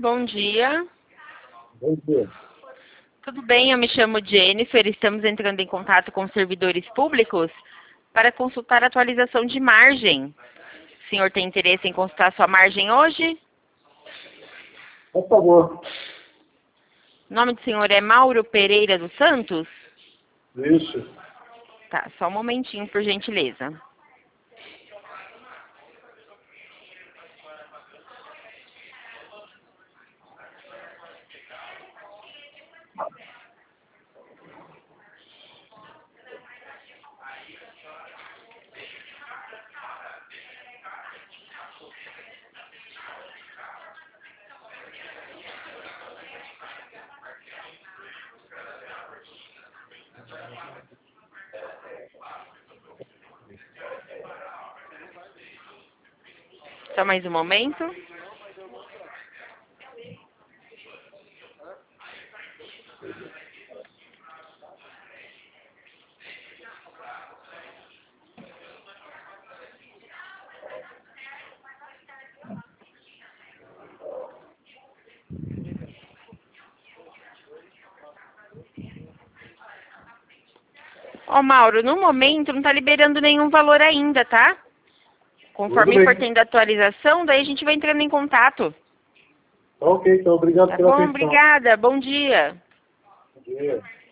bom dia. Bom dia. Tudo bem? Eu me chamo Jennifer. Estamos entrando em contato com servidores públicos para consultar a atualização de margem. O senhor tem interesse em consultar sua margem hoje? Por favor. O nome do senhor é Mauro Pereira dos Santos? Isso. Tá, só um momentinho, por gentileza. Só mais um momento. Ó, Mauro, no momento não está liberando nenhum valor ainda, tá? Conforme for tendo atualização, daí a gente vai entrando em contato. Ok, então obrigado Tá pela bom? atenção. Obrigada. Bom dia. Bom dia.